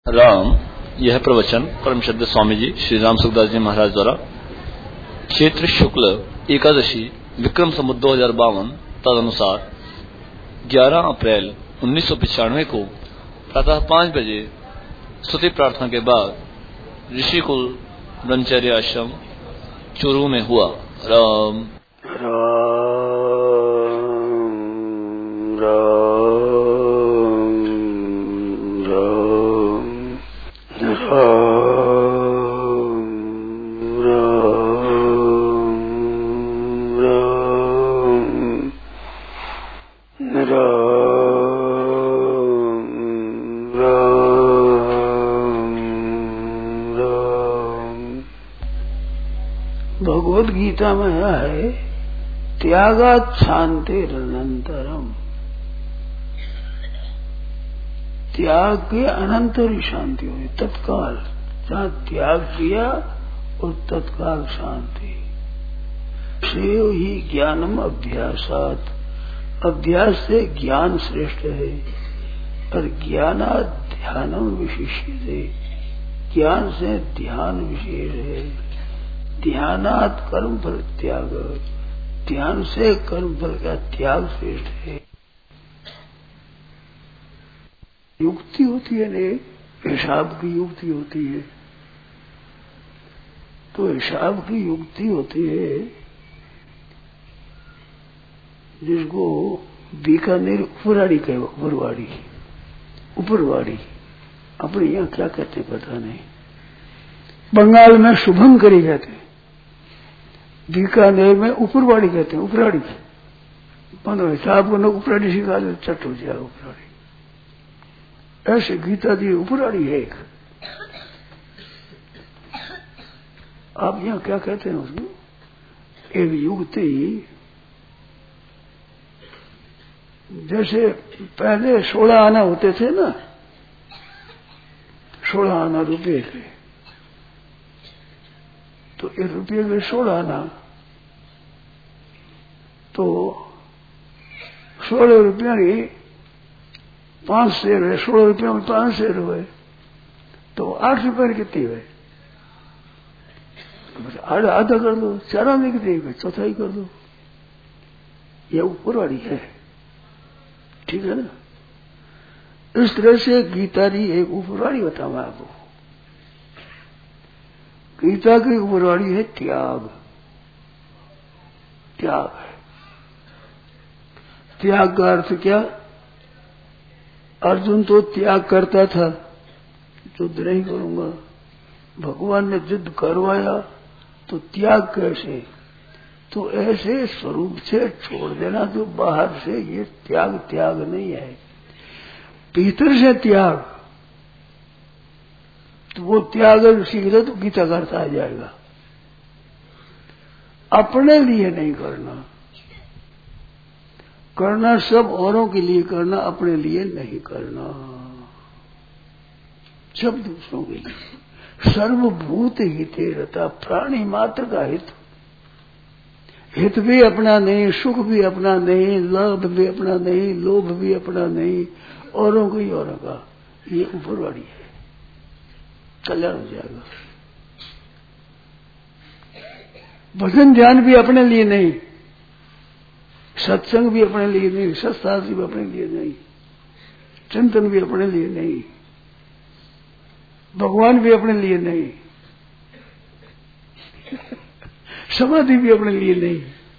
राम। यह प्रवचन परम श्रद्धेय स्वामी जी श्री राम सुखदास जी महाराज द्वारा चैत्र शुक्ल एकादशी विक्रम संवत 2052 तदनुसार 11 अप्रैल 1995 को प्रातः 5 बजे स्तुति प्रार्थना के बाद ऋषिकुल ब्रह्मचर्य आश्रम चूरू में हुआ। राम भगवद गीता में है त्यागात् शांतिरनंतरम। त्याग के अनंतर ही शांति हुई, तत्काल। जहाँ त्याग किया और तत्काल शांति। श्रेयो ही ज्ञानम अभ्यासात, अभ्यास से ज्ञान श्रेष्ठ है। और ज्ञानात् ध्यानम विशिष्यते, ज्ञान से ध्यान विशेष है। ध्यानात् कर्म फल त्याग, ध्यान से कर्म फल का त्याग श्रेष्ठ है। युक्ति होती है ने, हिसाब की युक्ति होती है। तो हिसाब की युक्ति होती है जिसको बीकानेर उपरवाड़ी कहे, उपरवाड़ी। उपरवाड़ी अपने यहाँ क्या कहते पता नहीं, बंगाल में शुभंकरी कहते हैं, बीकानेर में उपरवाड़ी कहते हैं। उपराड़ी मतलब हिसाब को न उपराड़ी सिखा दे चट हो जाएगा उपराड़ी। ऐसे गीता दी उपराड़ी है एक। आप यहाँ क्या कहते हैं उसको? एक युक्ति, जैसे पहले 16 आना होते थे ना, 16 आना रुपये के, तो 1 रुपये के 16 आना, तो 16 रुपया की 5 शेर है। 16 रुपया में 5 शेर हुए तो 8 रुपये की कितनी हुए? आधा कर दो, 4 आने कितनी, चौथाई कर दो। ये उपरवाड़ी है, ठीक है ना। इस तरह से गीता की एक उपरवाड़ी बताऊंगा आपको। गीता की उपरवाड़ी है त्याग। त्याग है। त्याग का अर्थ क्या? अर्जुन तो त्याग करता था, युद्ध नहीं करूंगा। भगवान ने युद्ध करवाया तो त्याग कैसे? तो ऐसे स्वरूप से छोड़ देना जो बाहर से, ये त्याग त्याग नहीं है। भीतर से त्याग, तो वो त्याग सीख ले तो गीता का अर्थ आ जाएगा। अपने लिए नहीं करना, करना सब औरों के लिए करना, अपने लिए नहीं करना। सब दूसरों के लिए। सर्वभूत हिते रता, प्राणी मात्र का हित। हित भी अपना नहीं, सुख भी अपना नहीं, लाभ भी अपना नहीं, लोभ भी अपना नहीं, औरों को ही औरों का। ये उपरवाड़ी है, कल्याण हो जाएगा। भजन ध्यान भी अपने लिए नहीं, सत्संग भी अपने लिए नहीं, सत्शास्त्र भी अपने लिए नहीं, चिंतन भी अपने लिए नहीं, भगवान भी अपने लिए नहीं, समाधि भी अपने लिए नहीं,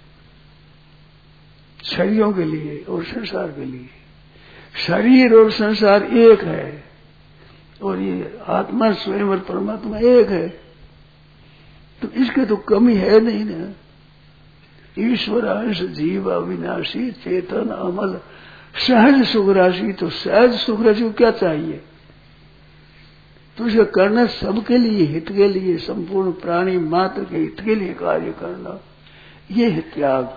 शरीरों के लिए और संसार के लिए। शरीर और संसार एक है, और ये आत्मा स्वयं और परमात्मा एक है। तो इसके तो कमी है नहीं ना। ईश्वर अंश जीव अविनाशी चेतन अमल सहज सुख राशि। तो सहज सुख राशि को क्या चाहिए? तो इसे करना सबके लिए, हित के लिए, संपूर्ण प्राणी मात्र के हित के लिए कार्य करना, ये है त्याग।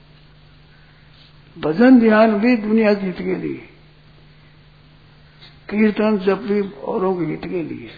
भजन ध्यान भी दुनिया के हित के लिए, कीर्तन जप भी औरों के हित के लिए,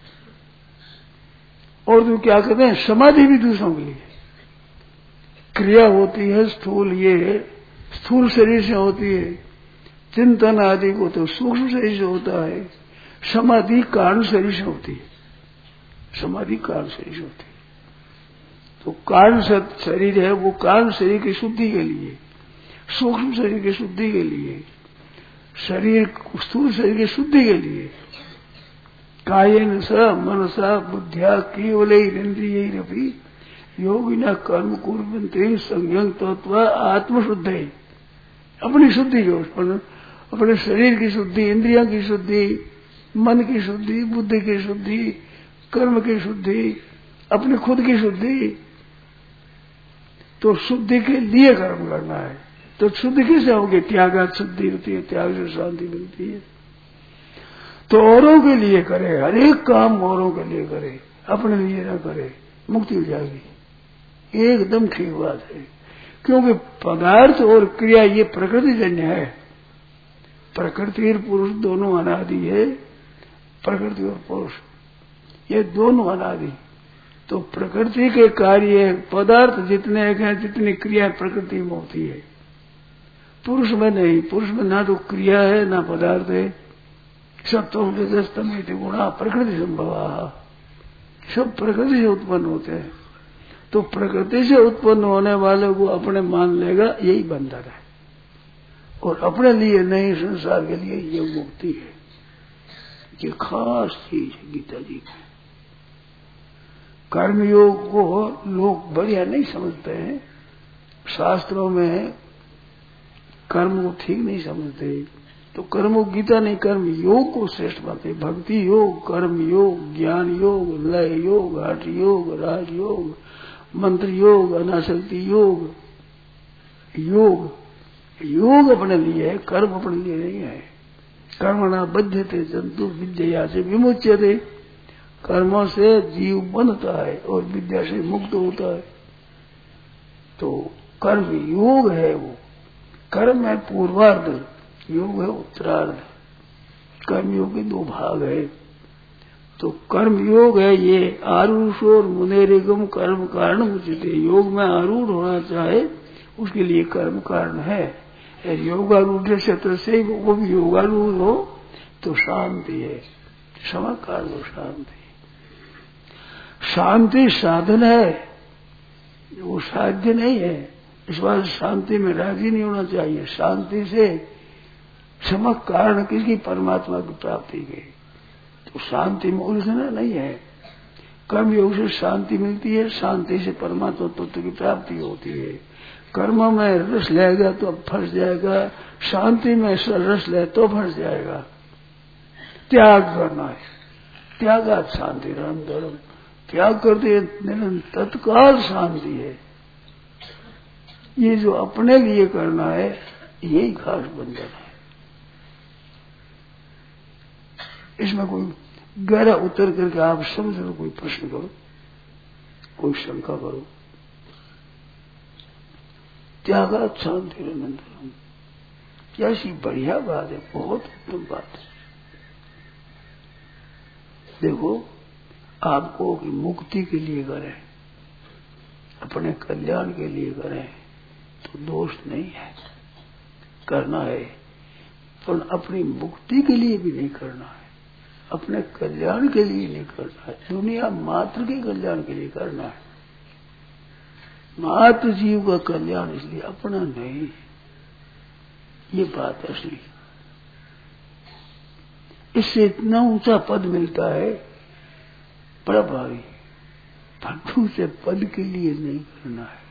और तो क्या कहते हैं, समाधि भी दूसरों के लिए। क्रिया होती है स्थूल, ये स्थूल शरीर से होती है। चिंतन आदि को तो सूक्ष्म शरीर से होता है। समाधि कारण शरीर से होती है, समाधि कारण शरीर से होती है। तो कारण शरीर है वो कारण शरीर की शुद्धि के लिए, सूक्ष्म शरीर की शुद्धि के लिए, शरीर स्थूल शरीर की शुद्धि के लिए कायेन स मनसा बुद्धिया केवल इंद्रियैरपि योगिना कर्म कुर्वन्ति संयम तत्व आत्मशुद्ध है। अपनी शुद्धि जो अपने शरीर की शुद्धि, इंद्रियों की शुद्धि, मन की शुद्धि, बुद्धि की शुद्धि, कर्म की शुद्धि, अपनी खुद की शुद्धि। तो शुद्धि के लिए कर्म करना है। तो शुद्धि किससे होगी? त्यागात शुद्धि होती है, त्याग से शांति मिलती है। तो औरों के लिए करे, हर एक काम औरों के लिए करे, अपने लिए ना करे, मुक्ति हो जाएगी। एकदम ठीक बात है। क्योंकि पदार्थ और क्रिया ये प्रकृति जन्य है। प्रकृति और पुरुष दोनों अनादि है, प्रकृति और पुरुष ये दोनों अनादि। तो प्रकृति के कार्य पदार्थ जितने हैं, जितनी क्रिया प्रकृति में होती है, पुरुष में नहीं। पुरुष में ना तो क्रिया है ना पदार्थ है। सत्वं रजस्तम इति गुणा प्रकृति संभवा, सब प्रकृति से उत्पन्न होते हैं। तो प्रकृति से उत्पन्न होने वाले को अपने मान लेगा, यही बंधन है। और अपने लिए नहीं, संसार के लिए ये मुक्ति है। ये खास चीज है गीता जी की। कर्मयोग को लोग बढ़िया नहीं समझते हैं, शास्त्रों में कर्म को ठीक नहीं समझते। तो कर्म गीता नहीं, कर्म योग को श्रेष्ठ मानते। भक्ति योग, कर्म योग, ज्ञान योग, लय योग, हठ योग, राज योग, मंत्र योग, अनासक्ति योग। योग योग अपने लिए है, कर्म अपने लिए नहीं है। कर्मणा बध्यते जंतु विद्या से विमुच्यते। कर्मों से जीव बनता है और विद्या से मुक्त होता है। तो कर्म योग है। वो कर्म है पूर्वार्ध, योग है उत्तरार्ध। कर्म योग के दो भाग है। तो कर्म योग है ये आरूढ़ मुनेरिगम कर्म कारण उचित है। योग में आरूढ़ होना चाहे उसके लिए कर्म कारण है। योगारूढ़ से वो भी योगारूढ़ हो तो शांति है, क्षमा काल हो शांति। शांति साधन है, वो साध्य नहीं है। इस बात शांति में राजी नहीं होना चाहिए। शांति से क्षमा कारण किसकी? परमात्मा की प्राप्ति के। तो शांति में उलझना नहीं है। कर्म योग से शांति मिलती है, शांति से परमात्मा तत्व की प्राप्ति होती है। कर्म में रस लेगा तो फंस जाएगा, शांति में रस ले तो फंस जाएगा। त्याग करना है, त्यागात शांति राम धर्म। त्याग करते तत्काल शांति है। ये जो अपने लिए करना है यही खास बंधन है। इसमें कोई गहरा उतर करके आप समझो, कोई प्रश्न करो, कोई शंका करो। त्यागात शांति अनंतरम, कैसी बढ़िया बात है, बहुत उत्तम बात है। देखो आपको कि मुक्ति के लिए करें, अपने कल्याण के लिए करें तो दोष नहीं है, करना है। पर अपनी मुक्ति के लिए भी नहीं करना है, अपने कल्याण के लिए नहीं करना है, दुनिया मात्र के कल्याण के लिए करना है। मात्र जीव का कल्याण, इसलिए अपना नहीं। ये बात असली। इससे इतना ऊंचा पद मिलता है, बड़ा भारी। फट्टू से पद के लिए नहीं करना है।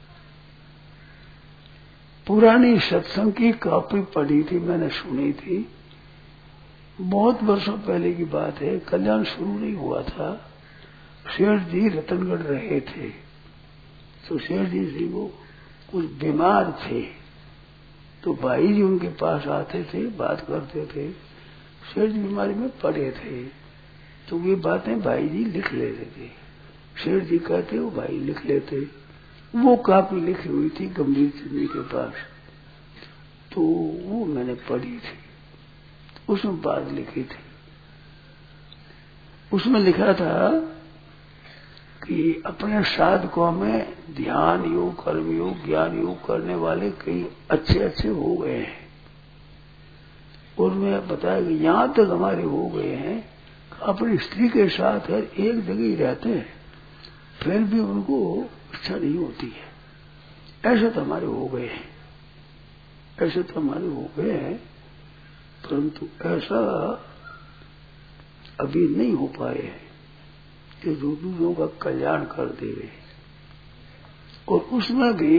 पुरानी सत्संग की कॉपी पढ़ी थी, मैंने सुनी थी, बहुत वर्षों पहले की बात है। कल्याण शुरू नहीं हुआ था, शेठ जी रतनगढ़ रहे थे। तो शेठ जी वो कुछ बीमार थे, तो भाई जी उनके पास आते थे, बात करते थे। शेठ जी बीमारी में पड़े थे, तो ये बातें भाई जी लिख लेते थे। शेठ जी कहते वो भाई लिख लेते। वो काफी लिखी हुई थी गंभीर चंद जी के पास, तो वो मैंने पढ़ी थी। उसमें बात लिखी थी, उसमें लिखा था कि अपने साधकों में ध्यान योग, कर्म योग, ज्ञान योग करने वाले कई अच्छे अच्छे हो गए हैं, और मैं बताया कि यहां तक हमारे हो गए हैं, अपनी स्त्री के साथ हर एक जगह ही रहते हैं, फिर भी उनको इच्छा नहीं होती है। ऐसे तो हमारे हो गए हैं, ऐसे तो हमारे हो गए हैं, परंतु ऐसा अभी नहीं हो पाए हैं कि जो दूसरों का कल्याण कर देवे। और उसमें भी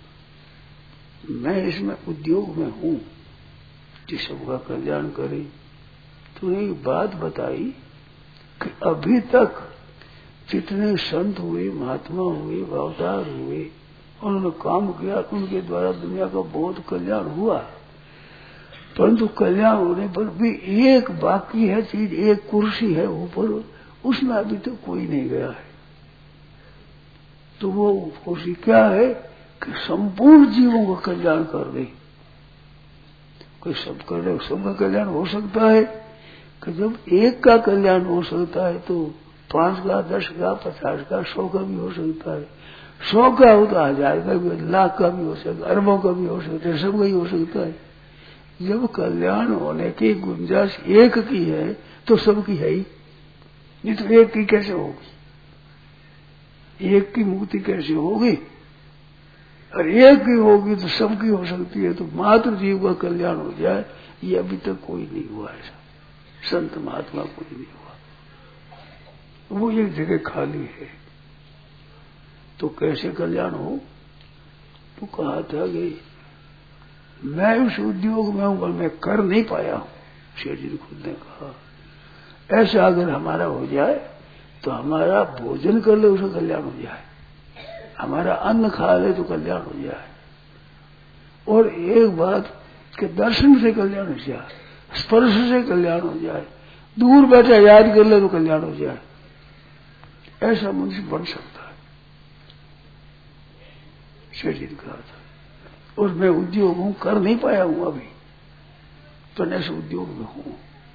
मैं इसमें उद्योग में हूं कि सबका कल्याण करे। तो एक बात बताई कि अभी तक जितने संत हुए, महात्मा हुए, अवतार हुए, उन्होंने काम किया, उनके द्वारा दुनिया का बहुत कल्याण हुआ, परंतु कल्याण होने पर भी एक बाकी है चीज, एक कुर्सी है ऊपर, उसमें अभी तक कोई नहीं गया है। तो वो कुर्सी क्या है कि संपूर्ण जीवों का कल्याण कर दे। कोई सब कर दे, सबका कल्याण हो सकता है कि जब एक का कल्याण हो सकता है तो 5 का, 10 का, 50 का, 100 का भी हो सकता है। 100 का हो तो 1000 का भी, लाख का भी हो सकता है, अरबों का भी हो सकता है, सबका ही हो सकता है। जब कल्याण होने की गुंजाइश एक की है तो सबकी है ही, नहीं तो एक की कैसे होगी? एक की मुक्ति कैसे होगी? और एक की होगी तो सबकी हो सकती है। तो मात्र जीव का कल्याण हो जाए, ये अभी तक कोई नहीं हुआ ऐसा, संत महात्मा कोई नहीं हुआ। वो एक जगह खाली है, तो कैसे कल्याण हो? तो कहा था कि मैं उस उद्योग में हूं पर मैं कर नहीं पाया हूं, शेर जी खुद ने कहा। ऐसा अगर हमारा हो जाए तो हमारा भोजन कर ले उसका कल्याण हो जाए, हमारा अन्न खा ले तो कल्याण हो जाए, और एक बात के दर्शन से कल्याण हो जाए, स्पर्श से कल्याण हो जाए, दूर बैठा याद कर ले तो कल्याण हो जाए, ऐसा मनुष्य बन सकता है, शेर जी ने कहा था। और मैं उद्योग हूं, कर नहीं पाया हूं अभी, तो ऐसे उद्योग में हूं।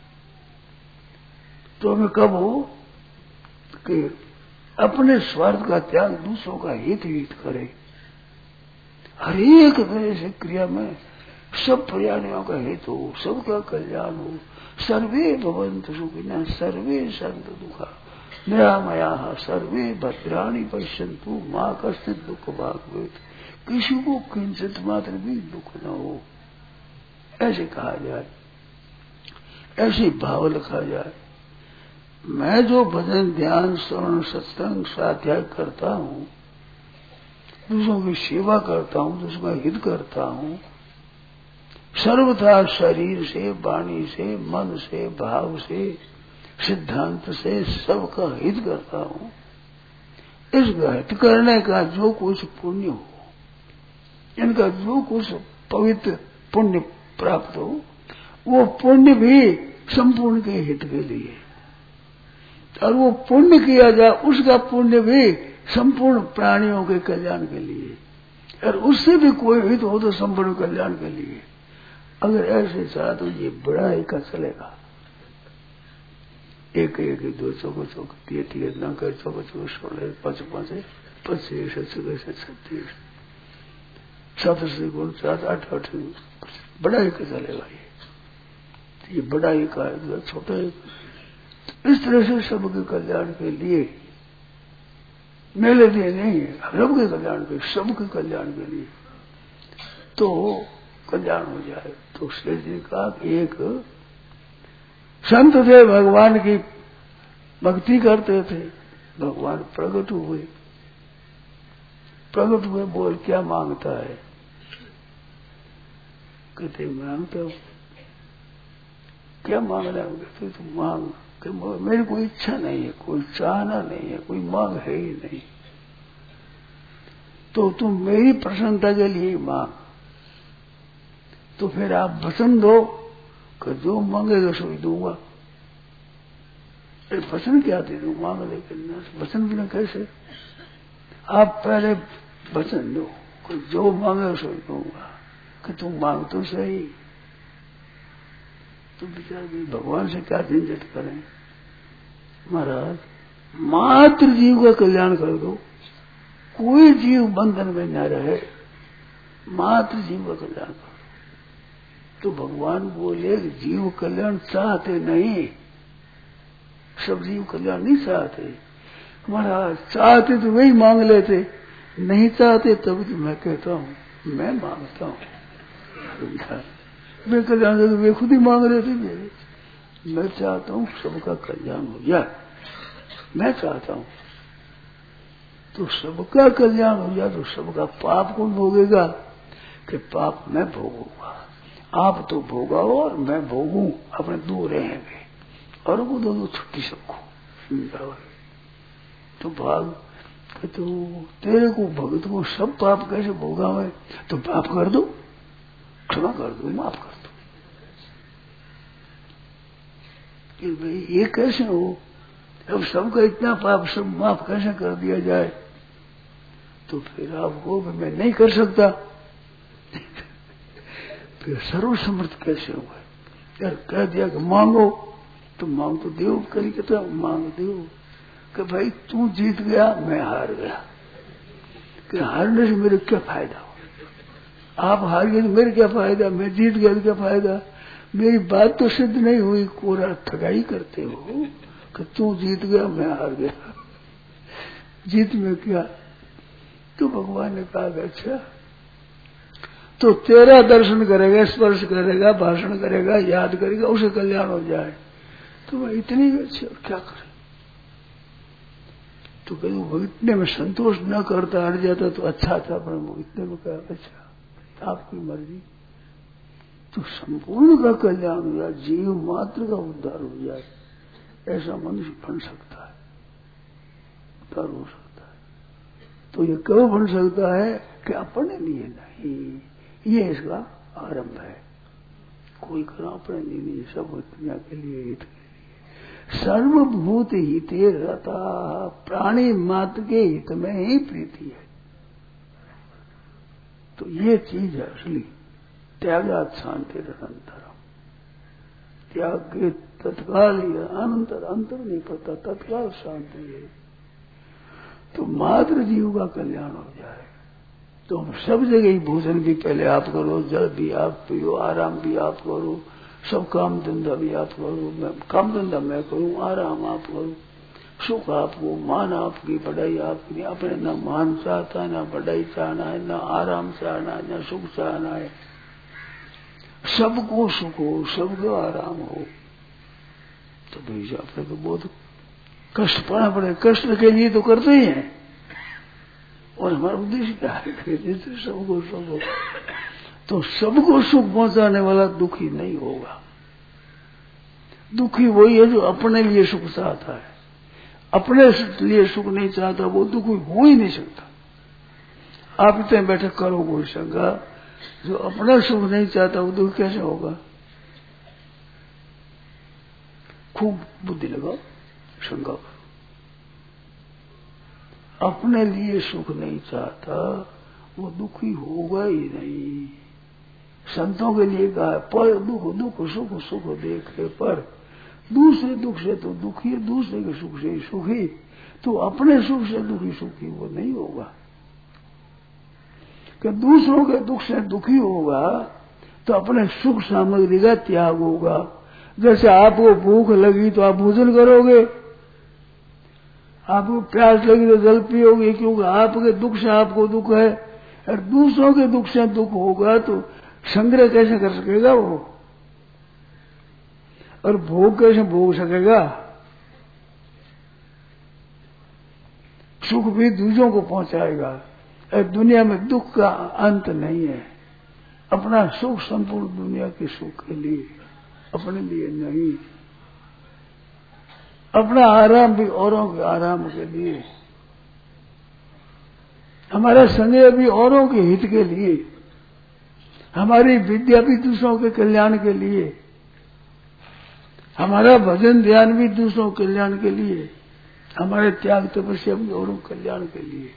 तो हमें कब हो कि अपने स्वार्थ का त्याग, दूसरों का हित करे। हर एक तरह से क्रिया में सब प्राणियों का हित हो, सबका कल्याण हो। सर्वे भवन्तु सुखिनः सर्वे सन्तु दुःखा निरामयाः सर्वे भद्राणि पश्यन्तु मा कश्चित् दुःख भाग् भवेत्। किसी को किंचित मात्र भी दुख न हो, ऐसे कहा जाए, ऐसे भाव लिखा जाए। मैं जो भजन, ध्यान, श्रवण, सत्संग, स्वाध्याय करता हूं, दूसरों की सेवा करता हूं, दूसरों का हित करता हूं, सर्वथा शरीर से, वाणी से, मन से, भाव से, सिद्धांत से सबका हित करता हूं। इस हित करने का जो कुछ पुण्य हो, इनका जो कुछ पवित्र पुण्य प्राप्त हो, वो पुण्य भी संपूर्ण के हित के लिए, और वो पुण्य किया जाए उसका पुण्य भी संपूर्ण प्राणियों के कल्याण के लिए, और उससे भी कोई हित हो तो संपूर्ण कल्याण के लिए। अगर ऐसे चाह तो ये बड़ा ही का चलेगा। एक एक 2 चौको चौक 3 9 कर 4 4 16 5 5 25 26 36 7 से गुण 7 8 8 बड़ा ही का चलेगा। ये बड़ा ही का है, छोटा ही। इस तरह से सबके कल्याण के लिए, मेरे लिए नहीं है, सबके कल्याण के, सबके कल्याण के लिए तो कल्याण हो जाए। तो शेर जी का एक संत थे, भगवान की भक्ति करते थे, भगवान प्रकट हुए, बोल क्या मांगता है? कहते मांगता हूं। क्या मांगना है? कहते तुम मांग। कि मेरी कोई इच्छा नहीं है, कोई चाहना नहीं है, कोई मांग है ही नहीं, तो तुम मेरी प्रसन्नता के लिए ही मांग। तो फिर आप वचन दो कि जो मांगेगा सो ही दूंगा। वचन क्या दे दूं? मांग लेकिन वचन बिना कैसे? आप पहले वचन दो कि जो मांगेगा सो ही दूंगा, कि तुम मांग तो सही। तो बेचारे भगवान से क्या झंझट करें? महाराज मात्र जीव का कल्याण कर दो, कोई जीव बंधन में न रहे, मात्र जीव का कल्याण कर तो भगवान बोले जीव कल्याण चाहते नहीं, सब जीव कल्याण नहीं चाहते। महाराज चाहते तो वही मांग लेते, नहीं चाहते तब तो मैं कहता हूँ मैं मांगता हूँ। मैं कल्याण तो वे खुद ही मांग रहे थे मेरे। मैं चाहता हूँ सबका कल्याण हो जाए, मैं चाहता हूँ। तो सबका कल्याण हो जाए तो सबका पाप कौन भोगेगा? कि पाप मैं भोगूंगा, आप तो भोगाओ और मैं भोगूं, अपने दूर रहेंगे और वो दोनों छुट्टी सबको। तो भाग तो तेरे को भगत को सब पाप कैसे भोगा है? तो पाप कर दो, क्षमा कर दो, माफ कर दो। कि भाई ये कैसे हो? अब सबका इतना पाप सब माफ कैसे कर दिया जाए? तो फिर आपको मैं नहीं कर सकता। फिर सर्वसमर्थ कैसे होगा? यार कह दिया कि मांगो, तो मांग तो देव, करी कहता मांग देव। कि भाई तू जीत गया, मैं हार गया, कि हारने से मेरे क्या फायदा हो? आप हार गए तो मेरे क्या फायदा, मैं जीत गया तो क्या फायदा? मेरी बात तो सिद्ध नहीं हुई, कोरा ठगाई करते हो कि तू जीत गया मैं हार गया, जीत में क्या? तो भगवान ने कहा अच्छा तो तेरा दर्शन करेगा, स्पर्श करेगा, भाषण करेगा, याद करेगा, उसे कल्याण हो जाए। तो मैं इतनी अच्छी और क्या करे? तो कहीं वो इतने में संतोष न करता, हट जाता तो अच्छा था, पर वो इतने में कहा अच्छा आपकी मर्जी। तो संपूर्ण का कल्याण हो जाए, जीव मात्र का उद्धार हो जाए, ऐसा मनुष्य बन सकता है, उद्धार हो सकता है। तो ये कब बन सकता है? कि अपने लिए नहीं, ये इसका आरंभ है। कोई करा अपने लिए नहीं, सब दुनिया के लिए, हित के लिए। सर्वभूत हिते रता, प्राणी मात्र के हित में ही प्रीति है। तो ये चीज है असली त्यागात शांति अनंतरम। त्याग के तत्काल ही अनंतर, अंतर नहीं पड़ता, तत्काल शांति है। तो मात्र जीव का कल्याण हो जाए। तो हम सब जगह ही भोजन भी पहले आप करो, जल भी आप पियो, आराम भी आप करो, सब काम धंधा भी आप करो, काम धंधा मैं करूं, आराम आप करो, सुख आपको, मान आपकी, बढ़ाई आपकी। अपने न मान चाहता है, न बढ़ाई चाहना है, न आराम चाहना है, न सुख चाहना है। सबको सुख हो, सबको आराम हो। तो भाई अपने को बहुत कष्ट पाना पड़े, कष्ट के लिए तो करते ही हैं। और हमारा उद्देश्य क्या है? सबको सुख हो। तो सबको सुख पहुंचाने वाला दुखी नहीं होगा। दुखी वही है जो अपने लिए सुख चाहता है। अपने लिए सुख नहीं चाहता वो दुखी हो ही नहीं सकता। आप इतने बैठे करो कोई शंका, जो अपना सुख नहीं चाहता वो दुख कैसे होगा? खूब बुद्धि लगाओ, शंका करो। अपने लिए सुख नहीं चाहता वो दुखी होगा ही नहीं। संतों के लिए कहा पर दुख दुख सुख सुख देखे, पर दूसरे दुख से तो दुखी, दूसरे के सुख से ही सुखी। तो अपने सुख से दुखी सुखी वो नहीं होगा। कि दूसरों के दुख से दुखी होगा तो अपने सुख सामग्री का त्याग होगा। जैसे आपको भूख लगी तो आप भोजन करोगे, आपको प्यास लगी तो जल पियोगे, क्योंकि आपके दुख से आपको दुख है। और दूसरों के दुख से दुख होगा तो संग्रह कैसे कर सकेगा वो, और भोग कैसे भोग सकेगा? सुख भी दूसरों को पहुंचाएगा। और दुनिया में दुख का अंत नहीं है। अपना सुख संपूर्ण दुनिया के सुख के लिए, अपने लिए नहीं। अपना आराम भी औरों के आराम के लिए, हमारा संग्रह भी औरों के हित के लिए, हमारी विद्या भी दूसरों के कल्याण के लिए, हमारा भजन ध्यान भी दूसरों के कल्याण के लिए, हमारे त्याग तपस्या भी औरों के कल्याण के लिए।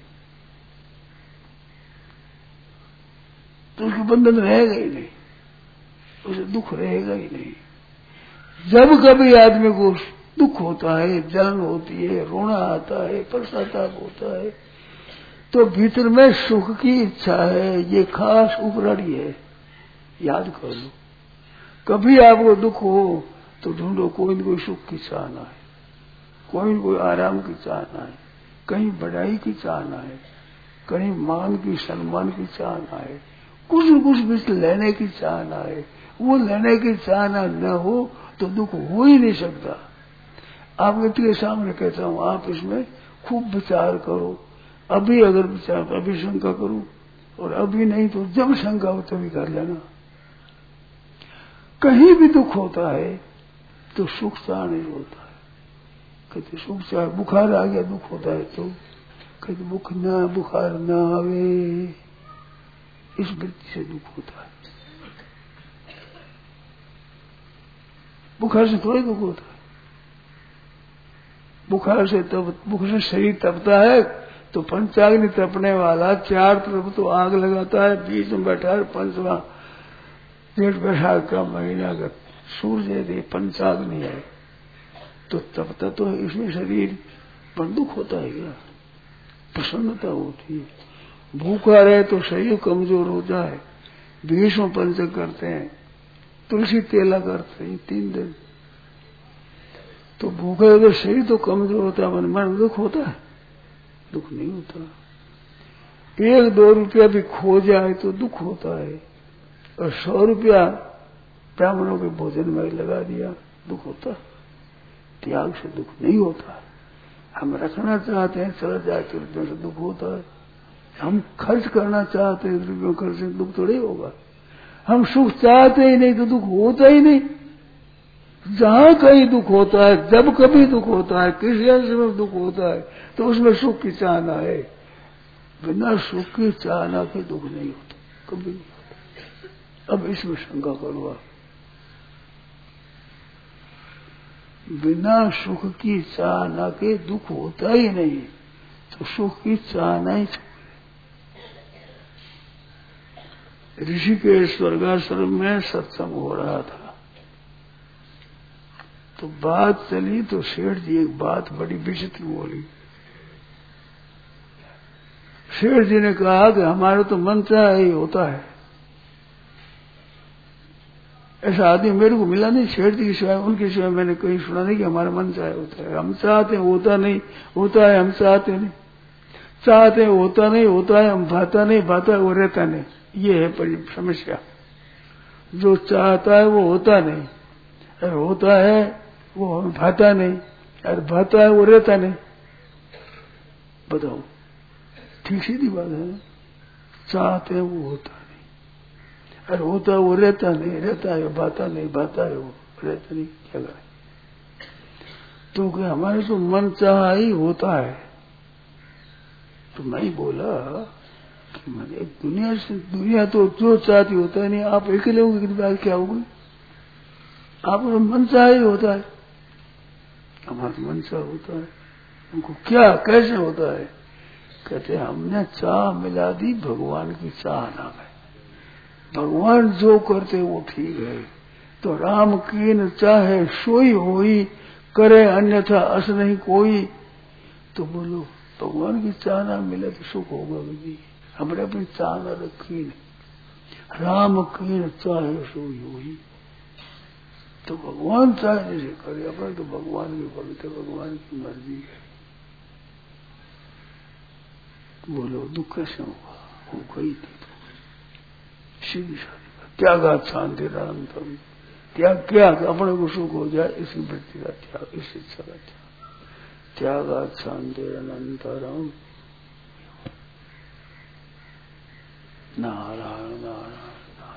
तो उसके बंधन रहेगा ही नहीं, उसे दुख रहेगा ही नहीं। जब कभी आदमी को दुख होता है, जलन होती है, रोना आता है, पश्चाताप होता है, तो भीतर में सुख की इच्छा है। ये खास उपराड़ी है, याद कर लो। कभी आपको दुख हो तो ढूंढो कोई न कोई सुख की चाहना है, कोई न कोई आराम की चाहना है, कहीं बढ़ाई की चाहना है, कहीं मान की सम्मान की चाहना है, कुछ न कुछ बीच लेने की चाहना है। वो लेने की चाहना न हो तो दुख हो ही नहीं सकता। आपके के सामने कहता हूं, आप इसमें खूब विचार करो। अभी अगर विचार तो अभी शंका करूं, और अभी नहीं तो जब शंका हो तभी कर लेना। कहीं भी दुख होता है तो सुख चाह नहीं होता है। कहते सुख चाह, बुखार आ गया दुख होता है तो कहते बुखार ना आवे, इस वृत्ति से दुख होता है। बुखार से थोड़ी दुख होता है। बुखार से शरीर तपता है तो पंचाग्नि तपने वाला चार तरफ तो आग लगाता है, बीच में बैठा है पंचवा जेठ बैठा का महीना का सूर्य यदि पंचाग्नि है तो तपता तो है इसमें शरीर, पर दुख होता है क्या? प्रसन्नता होती है। भूखा रहे तो शरीर कमजोर होता है, भीष्म पंचक करते हैं, तुलसी तेला करते हैं 3 दिन। तो भूखा तो शरीर तो कमजोर होता है, मन दुख होता है? दुख नहीं होता। 1-2 रुपया भी खो जाए तो दुख होता है, और 100 रुपया ब्राह्मणों के भोजन में लगा दिया, दुख होता है। त्याग से दुख नहीं होता है। हम रखना चाहते हैं, चला जाए तो रुपयों से दुख होता है। हम खर्च करना चाहते हैं, रुपयों खर्च से दुख थोड़ी होगा। हम सुख चाहते ही नहीं तो दुख होता ही नहीं। जहां कहीं दुख होता है, जब कभी दुख होता है, किसी अंश में दुख होता है तो उसमें सुख की चाहना है। बिना सुख की चाहना के दुख नहीं होता, कभी नहीं होता। अब इसमें शंका करो आप। बिना सुख की चाहना के दुख होता ही नहीं, तो सुख की चाहना ही ऋषिकेश स्वर्गाश्रम में सत्संग हो रहा था, तो बात चली तो सेठ जी एक बात बड़ी विचित्र बोली। सेठ जी ने कहा कि हमारा तो मन चाहे ही होता है। ऐसा आदमी मेरे को मिला नहीं, सेठ जी के सिवाय, उनके सिवाय मैंने कहीं सुना नहीं कि हमारा मन चाहे होता है। हम चाहते हैं होता नहीं, होता है हम चाहते नहीं, चाहते हैं होता नहीं, होता है हम भाता नहीं, भाता है वो रहता नहीं। ये है समस्या। जो चाहता है वो होता नहीं, और होता है वो भाता नहीं, और भाता है वो रहता नहीं। बताओ, ठीक सीधी बात है। चाहते हैं वो होता नहीं, और होता है वो रहता नहीं, रहता है भाता नहीं, भाता है वो रहता नहीं। क्या करें? तो कि हमारे तो मन चाहा ही होता है। तो मैं ही बोला कि मैंने दुनिया तो जो चाहती होता है नहीं, आप अकेले होंगे कितनी बात क्या होगी? आपका मन चाह ही होता है, हमारा मन चाह होता है। उनको क्या कैसे होता है? कहते हमने चाह मिला दी भगवान की चाह नाम है। भगवान जो करते वो ठीक है। तो राम कीन चाहे सोई होई, करे अन्यथा अस नहीं कोई। तो बोलो भगवान की चाह ना मिले तो सुख होगा भी। हमने अपनी चाह न रखी नहीं। राम कीन चाहे सोई होई, तो भगवान चाहे जैसे करे, अपने तो भगवान की भक्त, भगवान की मर्जी है। बोलो दुख कैसे होगा? हो गई थी तो सीधी सारी बात। त्यागात शांति अनंतरम। त्याग क्या? अपने को सुख हो जाए, इसी वृत्ति का त्याग, इस इच्छा का त्याग। त्यागात शांति अनंतरम। नारायण नारायण।